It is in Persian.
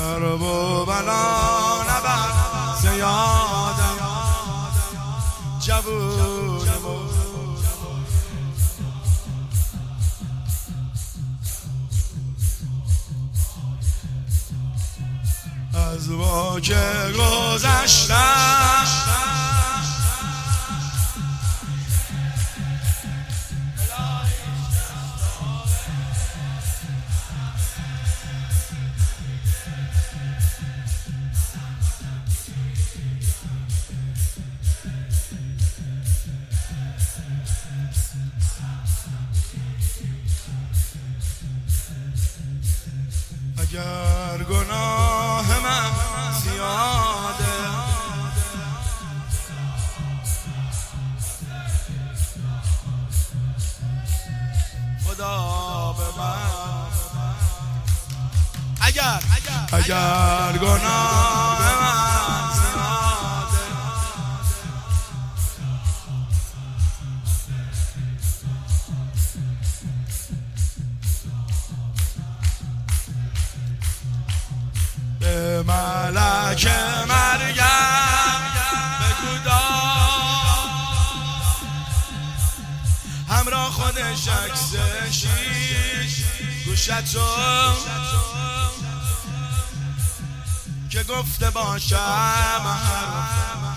کرب و بلا نبر زیادم جوون از ما که گذشتم اگر گناه من زیاده خدا به من اگر گناه من زیاده به ملک مریم بگو داد همراه خودش عکس شیش گوشتو که گفته باشم